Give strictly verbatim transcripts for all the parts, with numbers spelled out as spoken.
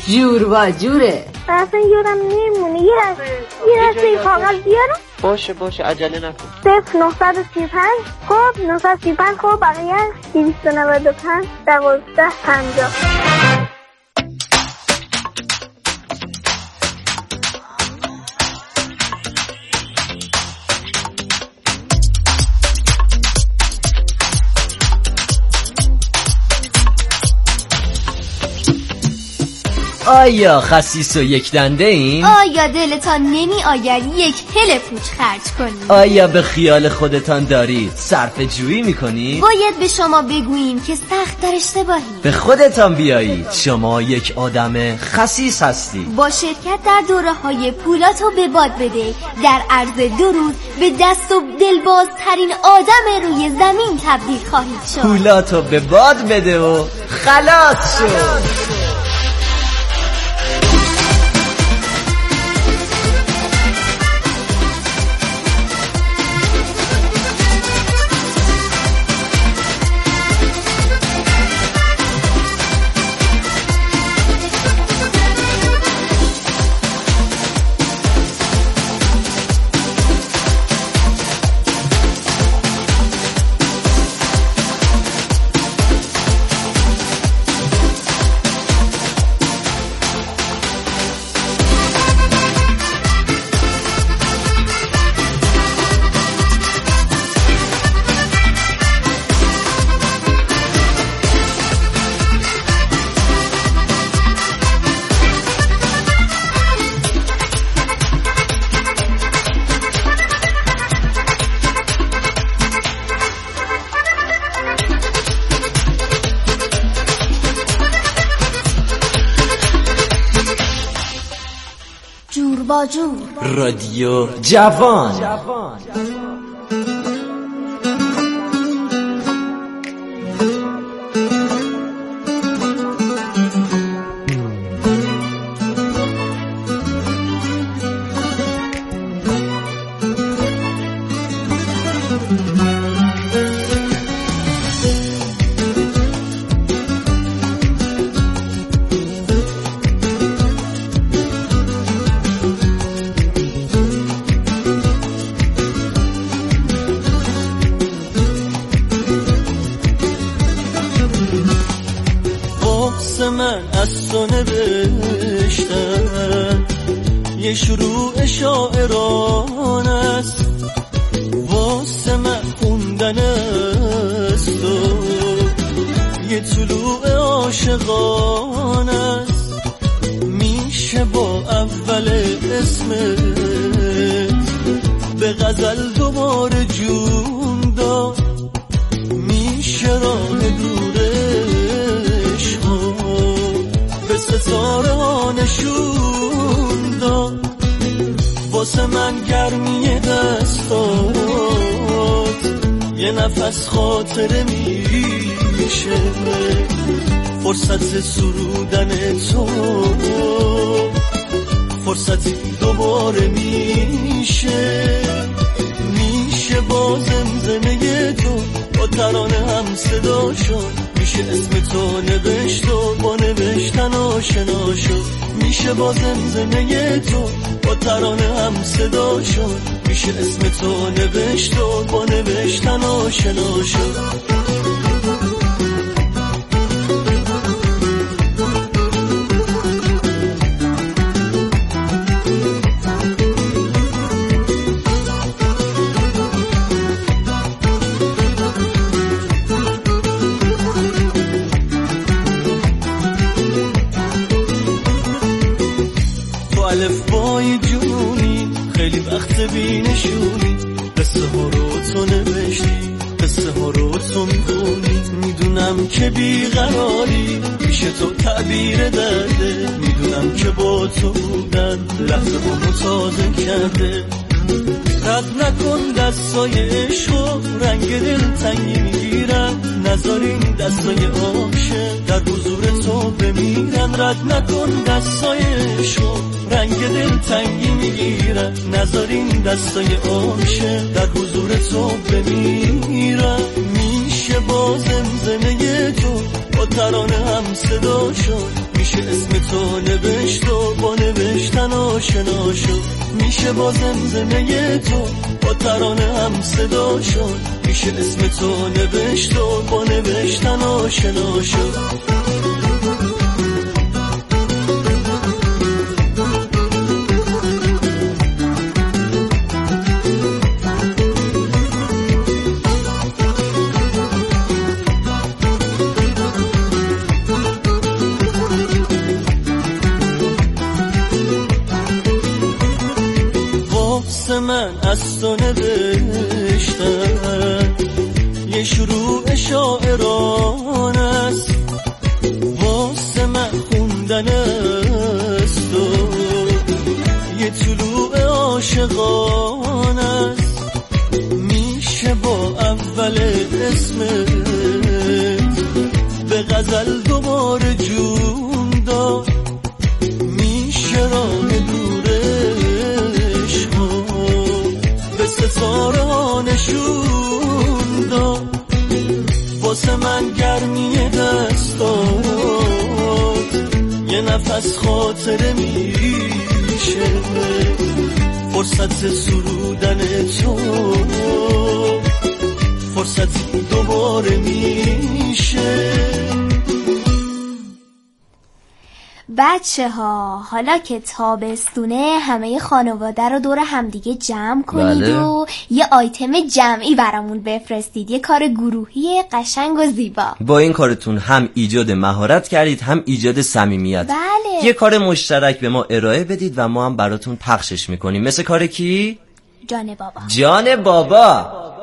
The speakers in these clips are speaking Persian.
جور با جوره. اصلا یادم نمیمونه. یه هست یه هست این کاغذ بیارم. باشه باشه عجله نکن. صفر نهصد و سی و پنج خب نهصد و سی و پنج خب بقیه دویست و نود و پنج دوازده پنجاه. آیا خسیس و یک دنده این؟ آیا دلتان نمی آید یک هل پوچ خرج کنید؟ آیا به خیال خودتان دارید صرف جویی می کنید؟ باید به شما بگوییم که سخت در اشتباهی. به خودتان بیایید، شما یک آدم خسیس هستید. با شرکت در دوره های پولاتو به باد بده در عرض دو روز به دست و دلبازترین آدم روی زمین تبدیل خواهید شد. پولاتو به باد بده و خلاص شد. جور با جور رادیو جوان. من از تو نوشتم یه شروع شاعران است، واسه من خوندن است و یه طلوع عاشقان است. میشه با اول اسمت به غزل دوباره جون داد، میشه راه دورش به ستاره ها نشون داد. واسه من گرمی دستات یه نفس خاطره میشه، فرصت سرودن تو فرصتی دوباره میشه. میشه با زمزمه تو با ترانه هم صدا شد، میشه اسم تو نوشت و با نوشتن آشنا شد. میشه با زمزمه تو با ترانه هم صدا شد، میشه اسم تو نوشت و با نوشتن آشنا شد. الفبای جونی خیلی وقت بینشونی، قصه ها رو تو نوشتی، قصه ها رو تو میخونی. میدونم که بیقراری پیش تو تعبیر درده، میدونم که با تو بودن لحظه همو تازه کرده. رد نکن دستای عشق، رنگ دل تنگی میگیرن، نذارین دستای عاشق در حضور تو بمیرن. رد نکن دستای عشق، رنگ دل تنگی میگیرن، نذارین دستای عاشق در حضور تو بمیرن. میشه با زمزمه تو با ترانه هم صدا شد، میشه اسم تو نوشت و با نوشتن آشنا شد، میشه با زمزمه تو با ترانه هم صدا شد، میشه اسم تو نوشت و با نوشتن آشنا شد. من از تو نوشتم یه شروع شاعران است، واسه من خوندن است و یه طلوع عاشقان است، میشه با اول اسمت به غزل دوباره جون داد، میشه راه ستاره نشون داد، واسه من گرمی دستات یه نفس خاطره میشه، فرصت سرودن تو فرصت دوباره میشه. بچه ها حالا که تابستونه همه خانواده رو دور همدیگه جمع کنید بله. و یه آیتم جمعی برامون بفرستید، یه کار گروهی قشنگ و زیبا. با این کارتون هم ایجاد مهارت کردید هم ایجاد صمیمیت. بله. یه کار مشترک به ما ارائه بدید و ما هم براتون پخشش میکنیم. مثل کار کی؟ جان بابا. جان بابا.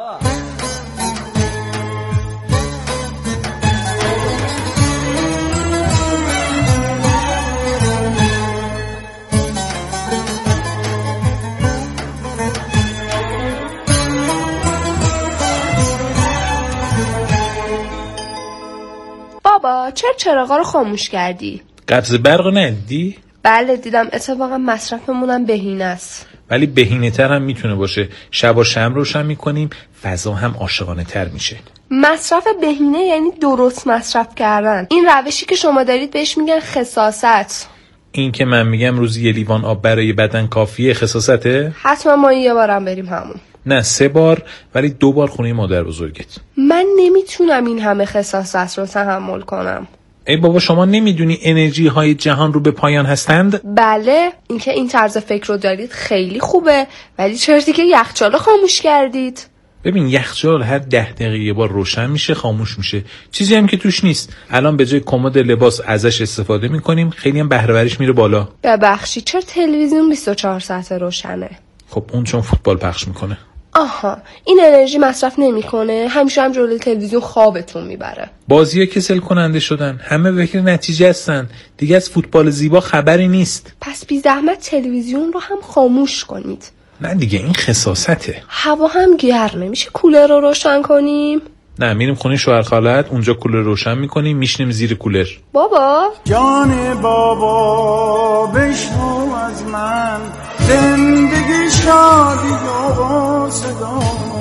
بابا چرا چراغا رو خاموش کردی؟ قبض برق ندیدی؟ بله دیدم، اتفاقا مصرفمونم بهینه است. ولی بهینه تر هم میتونه باشه. شب و شم روشن میکنیم، فضا هم عاشقانه تر میشه. مصرف بهینه یعنی درست مصرف کردن. این روشی که شما دارید بهش میگن خساست. این که من میگم روزی یه لیوان آب برای بدن کافیه خساسته؟ حتما ما یه بارم بریم همون. نه سه بار، ولی دو بار خونه مادر بزرگت. من نمیتونم این همه خساست رو تحمل کنم. ای بابا شما نمیدونی انرژی های جهان رو به پایان هستند؟ بله، اینکه این طرز فکر رو دارید خیلی خوبه، ولی چرا دیگه یخچال رو خاموش کردید؟ ببین یخچال هر ده دقیقه یه بار روشن میشه خاموش میشه، چیزی هم که توش نیست. الان به جای کمد لباس ازش استفاده میکنیم، خیلی هم بهره وریش میره بالا. ببخشید چرا تلویزیون بیست و چهار ساعت روشنه؟ خب اون چون فوتبال پخش میکنه. آها، این انرژی مصرف نمیکنه، همیشه هم جلوی تلویزیون خوابتون میبره. بازی‌ها کسل کننده شدن، همه فکر نتیجه هستن، دیگه از فوتبال زیبا خبری نیست. پس بی زحمت تلویزیون رو هم خاموش کنید. نه دیگه این خساسته. هوا هم گرمه، میشه کولر رو روشن کنیم؟ نه میریم خونه شوهر خالت، اونجا کولر روشن میکنیم، میشنیم زیر کولر. بابا جان بابا بشنو از من، زندگی شادی و صدا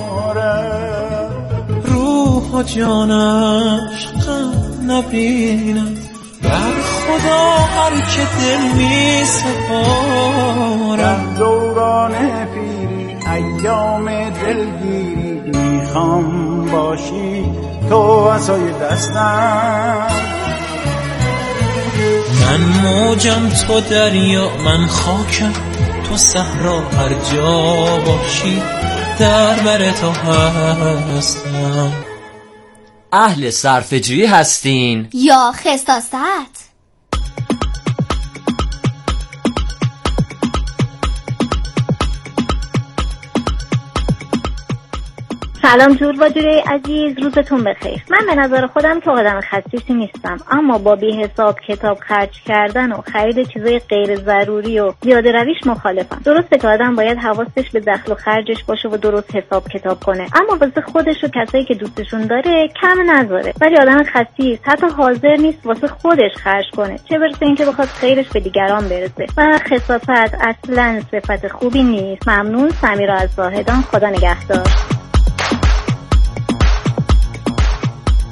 داره، روح و جانش غم نبینم، بر خدا هر که دل می سپارم. دوران پیری ایام دلگیری، میخوام باشی تو عصای دستم. من موجم تو دریا، من خاکم تو صحرا، هر جا باشی در بر تو هستم. اهل صرفه‌جویی هستین یا خساست؟ سلام جور و جوری عزیز، روزتون بخیر. من به نظر خودم که آدم خسیسی نیستم، اما با بی حساب کتاب خرج کردن و خرید چیزای غیر ضروری و زیاده رویش مخالفم. درسته که آدم باید حواسش به دخل و خرجش باشه و درست حساب کتاب کنه، اما واسه خودش و کسایی که دوستشون داره کم نذاره. ولی آدم خسیس حتی حاضر نیست واسه خودش خرج کنه، چه برسه اینکه بخواد خیرش به دیگران برسه. و خساست اصلا صفت خوبی نیست. ممنون. سمیرا از زاهدان. خدا نگهدار.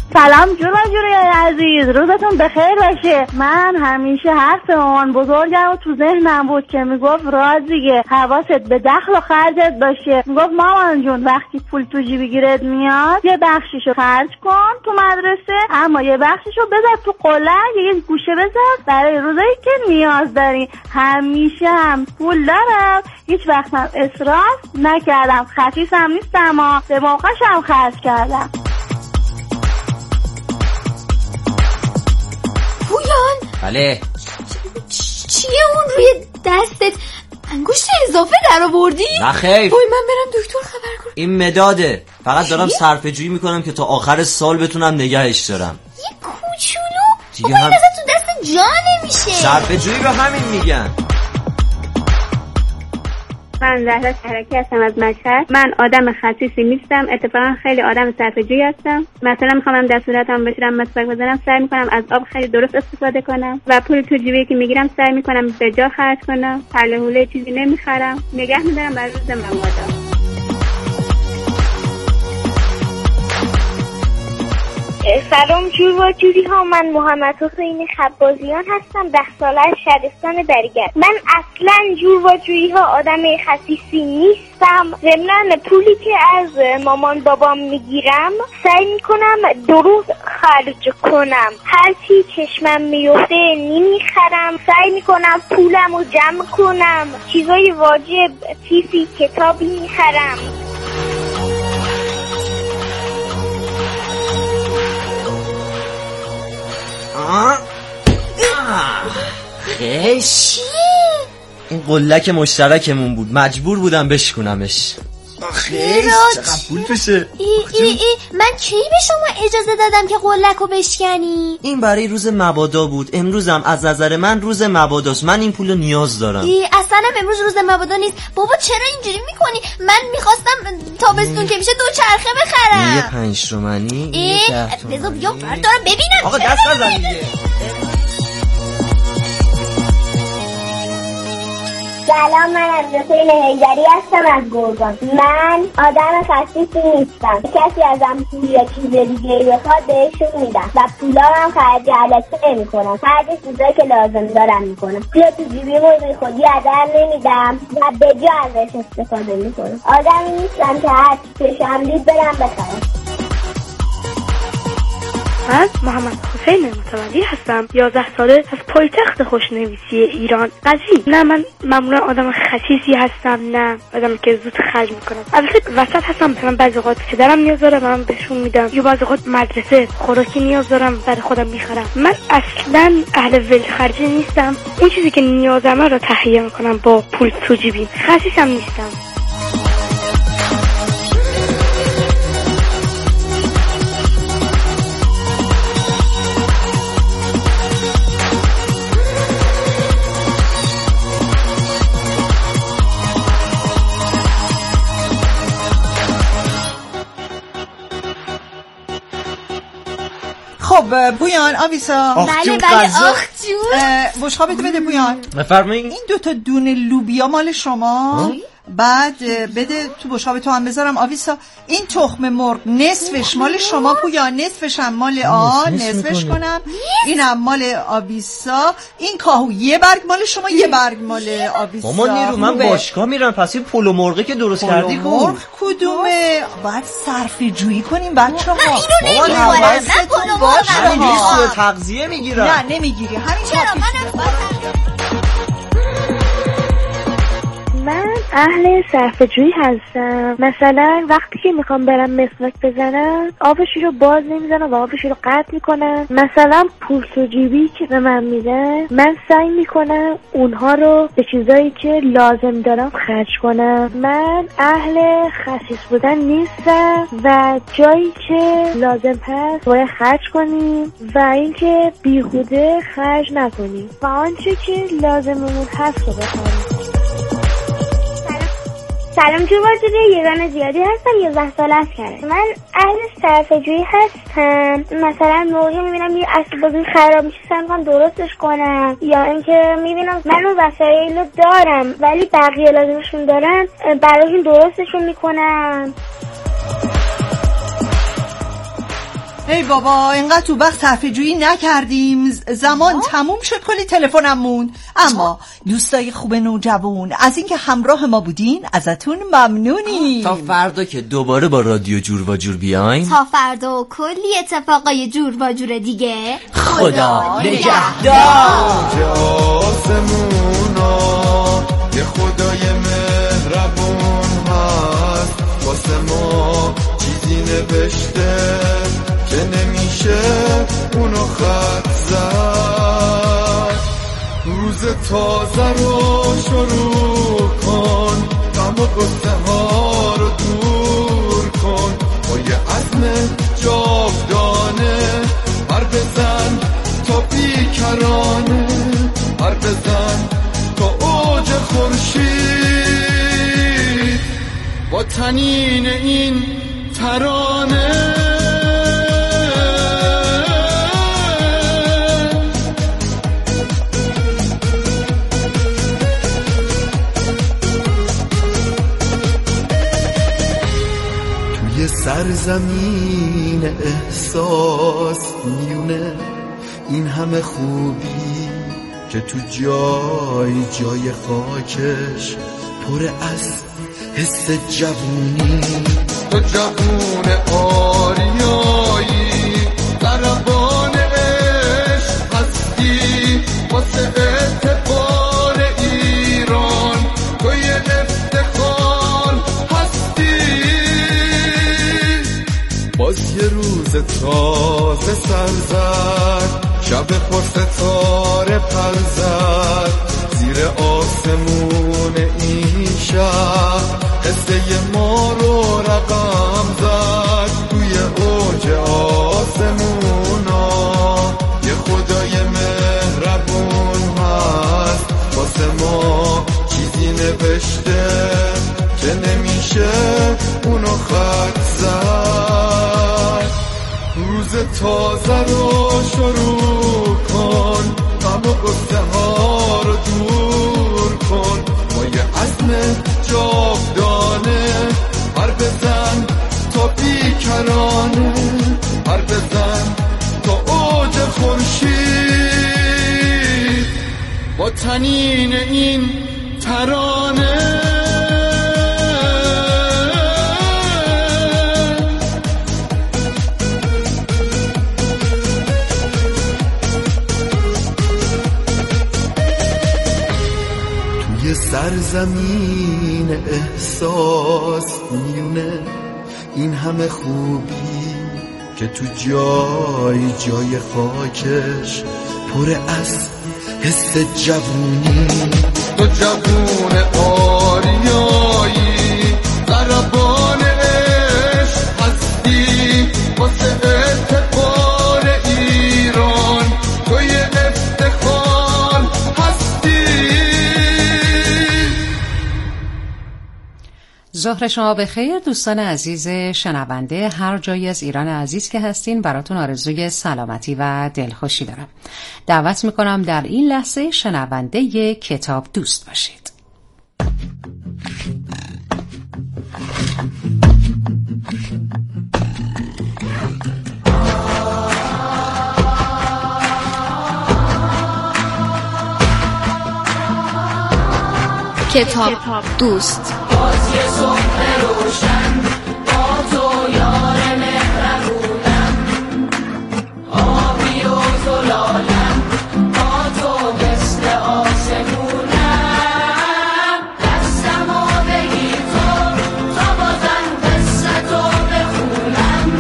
سلام جورا جوری عزیز، روزتون بخیر باشه. من همیشه حرف مامان بزرگم تو ذهنم بود که میگفت رازیه حواست به دخل و خرجت باشه. میگفت مامان جون وقتی پول تو جیبی گیرت میاد یه بخشیشو خرج کن تو مدرسه، اما یه بخشیشو بذار تو قلق، یه گوشه بذار برای روزایی که نیاز داری. همیشه هم پول دارم، هیچ وقت هم اسراف نکردم، خسیسم نیستم، اما به موقعش هم خرج کردم. پویان بله چیه اون روی دستت؟ انگشت اضافه در آوردی؟ نه خیر. وای من برم دکتر خبر کنم. این مداده، فقط دارم صرفه جویی میکنم که تا آخر سال بتونم نگهش دارم. یه کوچولو دیگه هم... هم این تو دست جا نمیشه. صرفه جویی رو همین میگن. من زهرا شهرکی هستم از مشهد. من آدم خسیسی نیستم، اتفاقا خیلی آدم صرفه‌جویی هستم. مثلا میخوام دست و صورتم بشورم، مسواک بزنم، سعی میکنم از آب خیلی درست استفاده کنم و پول تو جیبی که میگیرم سعی میکنم به جا خرج کنم. حله حوله چیزی نمیخرم، نگه میدارم برای روز مبادا. سلام جور و جوری ها، من محمد حسین خبازیان هستم، ده ساله از شهرستان بریگرد. من اصلا جور و جوری ها آدم خسیسی نیستم. ضمن پولی که از مامان بابام میگیرم سعی میکنم درست خرج کنم. هر چی چشمم میفته نمیخرم، سعی میکنم پولم رو جمع کنم، چیزای واجب چیزی کتابی میخرم. خیش این قلک مشترکمون بود، مجبور بودم بشکنمش. خیش چقدر پول بشه. ای ای ای من کی به شما اجازه دادم که قلکو بشکنی؟ این برای روز مبادا بود، امروزم از نظر من روز مباداست. من این پولو نیاز دارم. ای اصلا امروز روز مبادا نیست بابا، چرا اینجوری میکنی؟ من میخواستم تابستون که میشه دو چرخه بخرم. یه پنج تومانی یه ده تومانی. بذار بیا بردارم ببینم. آقا دست نزن دیگه. سلام، من از حسین حیدری هستم از گرگان. من آدم خسیسی نیستم. کسی ازم پول یا چیز دیگه بخواد بهشون میدم و پولا هم خرج علکی نمی کنم. خرج چیزایی که لازم دارم میکنم. پولا تو جیبی موزی خودی عدم نمیدم و به جا ازش استفاده میکنم. آدمی نیستم که هر چی چشم دید برم بخرم. من محمد حسین متولی هستم، یازده ساله، از پایتخت خوشنویسی ایران قضیه. نه من معمولا آدم خسیسی هستم، نه آدمی که زود خرج میکنم. البته وسط هستم، مثلا بعضی اوقات پدرم نیاز داره من بهشون میدم، یا بعضی اوقات مدرسه خوراکی نیاز دارم برای خودم میخرم. من اصلا اهل ول خرجی نیستم، اون چیزی که نیازمه رو تهیه میکنم با پول تو جیبی. خسیسم نیستم. خب پویان آویسا. بله بله آخ جون. بشقابت بده پویان. بفرمایید. این دوتا دونه لوبیا مال شما. بعد بده تو بشقاب تو هم بذارم آویسا. این تخم مرغ نصفش مال شما پویان، نصفش هم مال آن، نصفش کنم. اینم مال آویسا. این کاهو یه برگ مال شما، یه برگ مال آویسا. مامان نیرو من باشگاه میرم، پس این پلو مرغی که درست کردی کو؟ مرغ کدومه؟ باید صرفه جویی کنیم بچه‌ها. اینو نمیخورم، من پلو مرغ من سوء تغذیه میگیرم. نه نمیگیری، همین چرا منم من اهل صرفه‌جویی هستم. مثلا وقتی که میخوام برم مسواک بزنم آبشی رو باز نمیزنم و آبشی رو قطع میکنم. مثلا پول تو جیبی که به من میدن من سعی میکنم اونها رو به چیزایی که لازم دارم خرج کنم. من اهل خسیس بودن نیستم و جایی که لازم هست باید خرج کنیم و اینکه بیهوده خرج نکنیم و آنچه که لازممون هست رو بخریم. سلام جور باجوری، یگان زیادی هستم، یازده ساله است. من اهل صرفه‌جویی هستم. مثلا موقعی میبینم یه اسباب بازی خراب میشه سعی میکنم درستش کنم، یا اینکه میبینم من اون وسایل رو دارم ولی بقیه لازمشون دارن براشون درستشون میکنم. ای بابا اینقدر تو وقت صرفه جویی نکردیم، زمان آه؟ تموم شد، کلی تلفنم موند. اما دوستای خوب نوجوان، از اینکه همراه ما بودین ازتون ممنونیم. تا فردا که دوباره با رادیو جور و جور بیاین، تا فردا و کلی اتفاقای جور و جور دیگه. خدا نگهدار. یه خدای مهربون هست واسه ما، چیزی نوشته که نمیشه اونو خط زد. روز تازه رو شروع کن، غم و غصه ها رو دور کن، با یه عزم جاودانه پر بزن تا بیکرانه، پر بزن تا اوج خورشید. با تنین این ترانه توی سرزمین احساس میونه این همه خوبی که تو جای جای خاکش پر از حس جوونی. تو جوون آریایی ضربان عشق هستی، واسه اعتبار ایران تو یه افتخار هستی. باز یه روز تازه سر زد، شب پرستاره پر زد، زیر آسمون این شب قصه ما رو رقم زد. توی اوج آسمونا یه خدای مهربون هست واسه ما، چیزی نوشته که نمیشه اونو خط زد. روز تازه رو شروع کن، غم و غصه ها رو دور کن، با یه عزم جاودانه پر بزن تا بیکرانه، پر بزن تا اوج خورشید. با تنین این ترانه سرزمین احساس میونه این همه خوبی که تو جای جای خاکش پر از حس جوونی. تو جوون آریایی ضربان عشق هستی، واسه اعتبار ایران تو یه افتخار هستی. ظهر شما بخیر دوستان عزیز شنونده، هر جایی از ایران عزیز که هستین براتون آرزوی سلامتی و دلخوشی دارم. دعوت میکنم در این لحظه شنونده کتاب دوست باشید. کتاب دوست. باز یه صبح روشن با تو یار مهربونم، آبی و زلالم با تو مثل آسمونم. دستمو بگیر تو تا بازم قصه تو بخونم،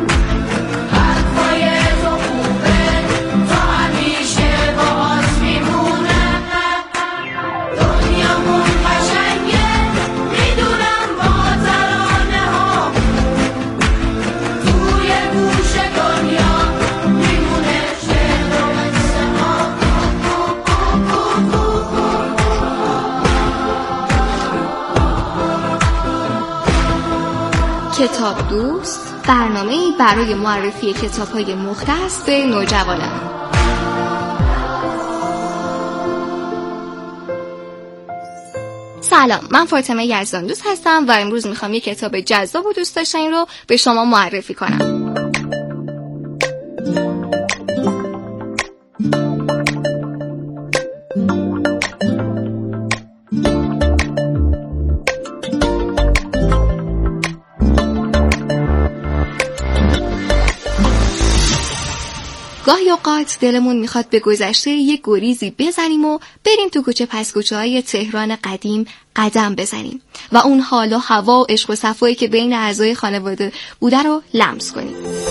حرفای تو خوبه تا همیشه باهات میمونم. دنیامون قشنگه میدونم با ترانه ها، توی گوش دنیا میمونه شعر و قصه ها. کتاب دوست برنامه‌ای برای معرفی کتاب‌های مختص به نوجوانان. سلام، من فاطمه یزدان دوست هستم و امروز میخوام یک کتاب جذاب و دوست داشتنی رو به شما معرفی کنم. گاهی اوقات دلمون میخواد به گذشته یک گریزی بزنیم و بریم تو کوچه پس کوچه های تهران قدیم قدم بزنیم و اون حال و هوا و عشق و صفایی که بین اعضای خانواده بوده رو لمس کنیم.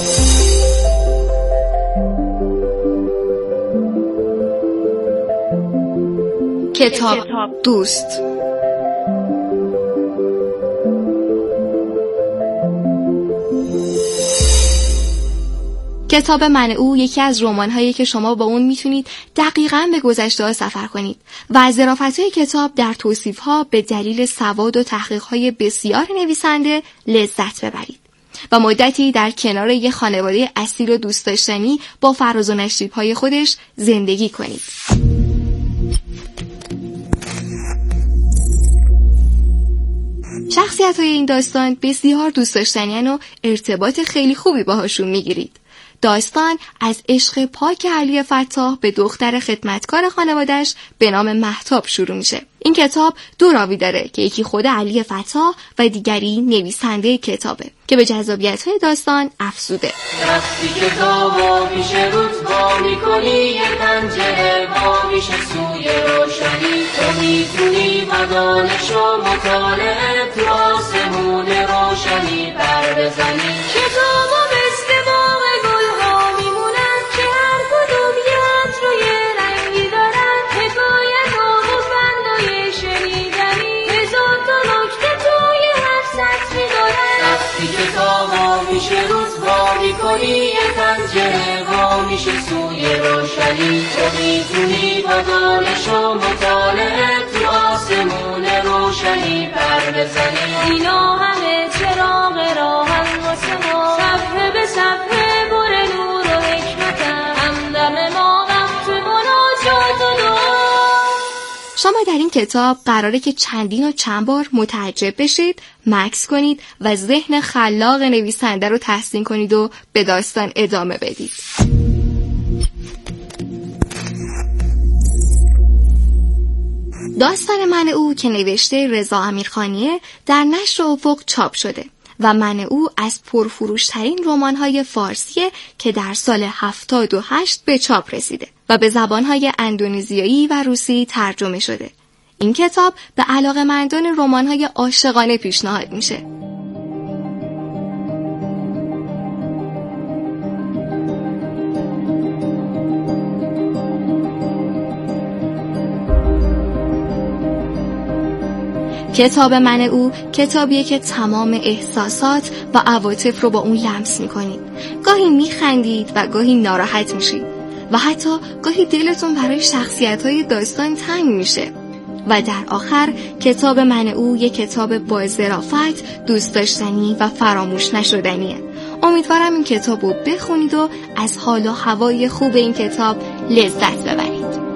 کتاب دوست. کتاب من او یکی از رمان‌هایی که شما با اون میتونید دقیقاً به گذشته ها سفر کنید و از ظرافت‌های کتاب در توصیف‌ها به دلیل سواد و تحقیق‌های بسیار نویسنده لذت ببرید و مدتی در کنار یک خانواده اصیل و دوست داشتنی با فراز و نشیب‌های خودش زندگی کنید. شخصیت‌های این داستان بسیار دوست داشتنی‌اند و ارتباط خیلی خوبی باهاشون میگیرید. داستان از عشق پاک علی فتاح به دختر خدمتکار خانواده‌اش به نام مهتاب شروع میشه. این کتاب دو راوی داره که یکی خود علی فتاح و دیگری نویسنده کتابه که به جذابیت‌های داستان افزوده. وقتی کتابو پیش رود وا می‌کنی یه پنجره وا میشه سوی روشنی، تو می‌تونی با دانش و مطالعه تو آسمون روشنی پر بزنی. کتابو مثل باغ گل‌ها میمونن که هر کدوم یه عطر و یه رنگی دارن، حکایت و گفت‌وگوی شنیدنی، هزار تا نکته توی هر سطری دارن. وقتی کتابو میشه روز وا می‌کنی یه پنجره وا میشه سوی روشنی، تو می‌تونی با دانش و مطالعه تو آسمون روشنی پر بزنی. اینا همه چراغ راهن واسه ما، صفحه به صفحه پر نور و حکمتن، همدم ما وقت مناجات و دعا. شما در این کتاب قراره که چندین و چند بار متعجب بشید، مکث کنید و ذهن خلاق نویسنده رو تحسین کنید و به داستان ادامه بدید. داستان من او که نوشته رضا امیرخانیه در نشر افق چاپ شده و من او از پرفروشترین رمان‌های فارسیه که در سال هفتاد و هشت به چاپ رسیده و به زبان‌های اندونزیایی و روسی ترجمه شده. این کتاب به علاقه‌مندان رمان‌های عاشقانه پیشنهاد میشه. کتاب من او کتابیه که تمام احساسات و عواطف رو با اون لمس میکنید. گاهی میخندید و گاهی ناراحت میشید و حتی گاهی دلتون برای شخصیت‌های داستان تنگ میشه. و در آخر کتاب من او یک کتاب با ظرافت، دوست داشتنی و فراموش نشدنیه. امیدوارم این کتاب رو بخونید و از حال و هوای خوب این کتاب لذت ببرید.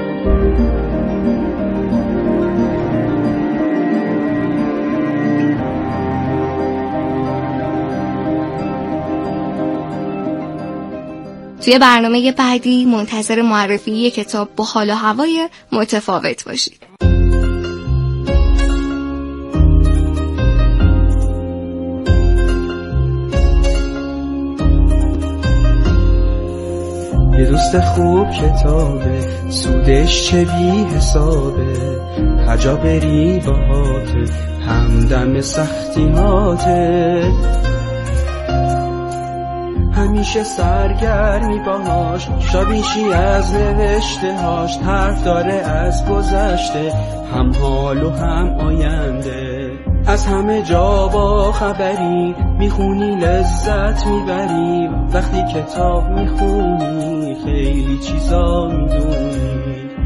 توی برنامه بعدی منتظر معرفی یک کتاب با حال و هوای متفاوت باشید. یه دوست خوب کتابه، سودش چه بی حسابه، هجا بری باهاته، همدم سختیاته، همیشه سرگرمی باهاش، شابیشی از نوشته هاش، حرف داره از گذشته، هم حال و هم آینده، از همه جا با خبری، میخونی لذت میبری، وقتی کتاب میخونی خیلی چیزا میدونی.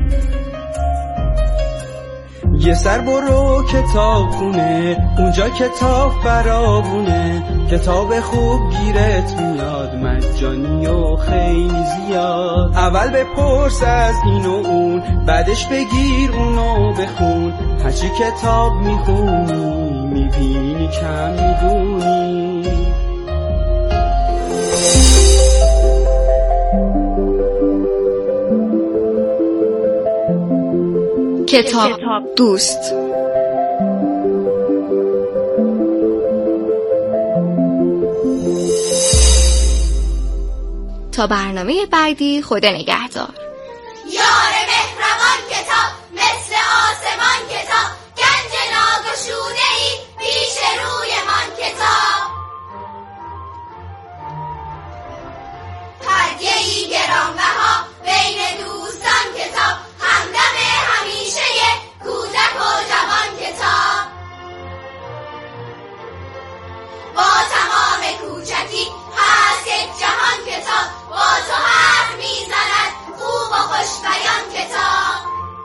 یه سر برو کتاب خونه، اونجا کتاب فراوونه، کتاب خوب گیرت میاد، مجانی و خیلی زیاد. اول بپرس از این و اون، بعدش بگیر اونو بخون، هرچی کتاب میخونی میبینی کم میدونی. کتاب دوست. تا برنامه بعدی خدا نگهدار. یار مهربان کتاب مثل آسمان کتاب، گنج ناگشوده ای پیش روی من کتاب، هدیه ای گرانبها بین دوستان کتاب، همدم همیشه کودک و جوان کتاب، با تمام کوچکی هست یک جهان کتاب، با تو حرف میزند خوب و خوش بیان کتاب،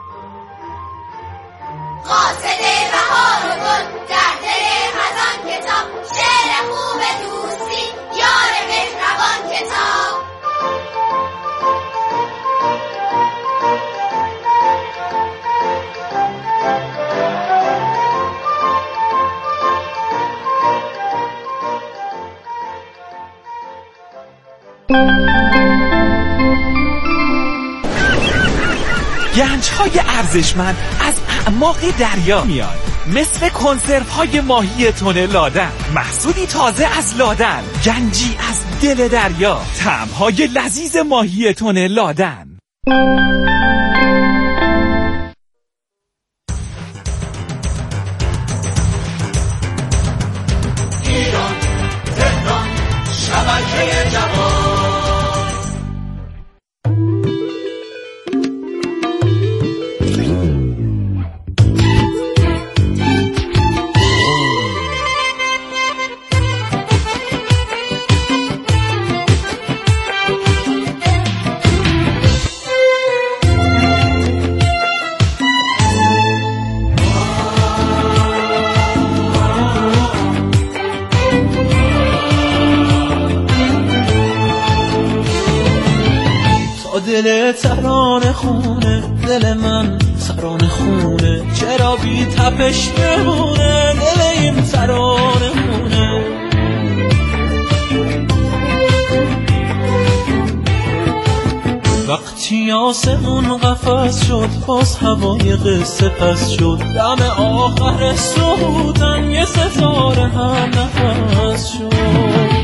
قاصد بهار و گل در دل خزان کتاب، شعر خوب دوستی یار مهربان کتاب. گنج‌های ارزشمند از اعماق دریا میاد، مثل کنسروهای ماهی تن لادن، محصولی تازه از لادن، گنجی از دل دریا، طعم‌های لذیذ ماهی تن لادن. ایران تهران شبکه جوان. دل ترانه خونه، دل من ترانه خونه، چرا بی تپش بمونه دل این ترانه خونه. وقتی آسمون قفس شد باز هوای قصه پس شد، دم آخر سودن یه ستاره هم نفس شد.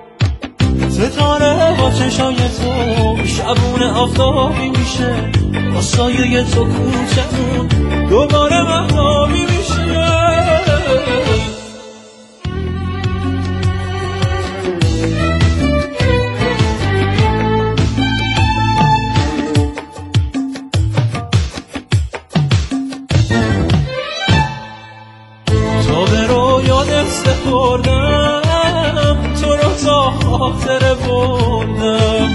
ستاره با چشای تو شبون آفتابی میشه، با سایه تو کوچمون دوباره مهتابی میشه. تا به رو یادت سپردم، تو رو تا خاطر بردم،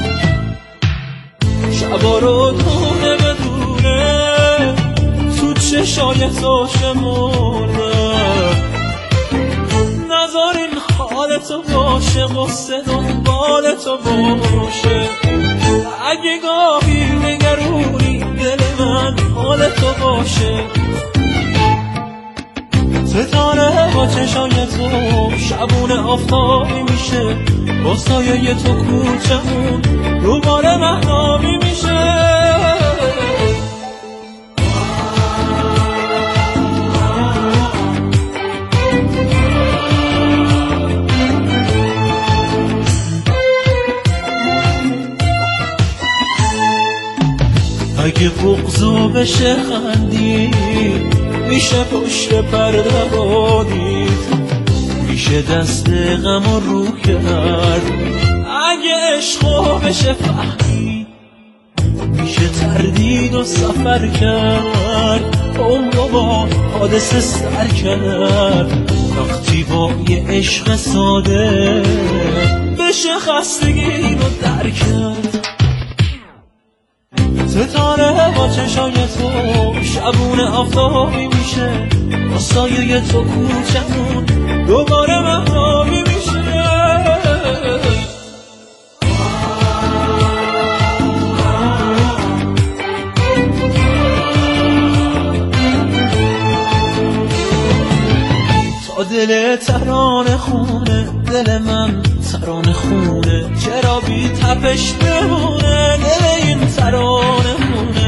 شبا رو دونه بدونه تو چشای تو شمردم. نذار این حال تو باشه، قصه دنبال تو باشه، اگه گاهی نگرونی دل من حال تو باشه. ستاره با چشای تو شبون آفتابی میشه، با سایه تو کوچمون دوباره مهتابی میشه. اگه بغضو بشه خندید، میشه پشت پرده بادید، میشه دست غم و رو کرد. اگه عشقو بشه فهمید، میشه تردید و سفر کرد، عمرو با حادثه سر کرد. وقتی با یه عشق ساده بشه خستگی رو در کرد. ستاره با چشای تو شبون آفتابی میشه، با سایه تو کوچمون دوباره مهتابی میشه. تا دل ترانه خونه، دل من ترانه خونه، چرا بی تپش بمونه دل این ترانه خونه.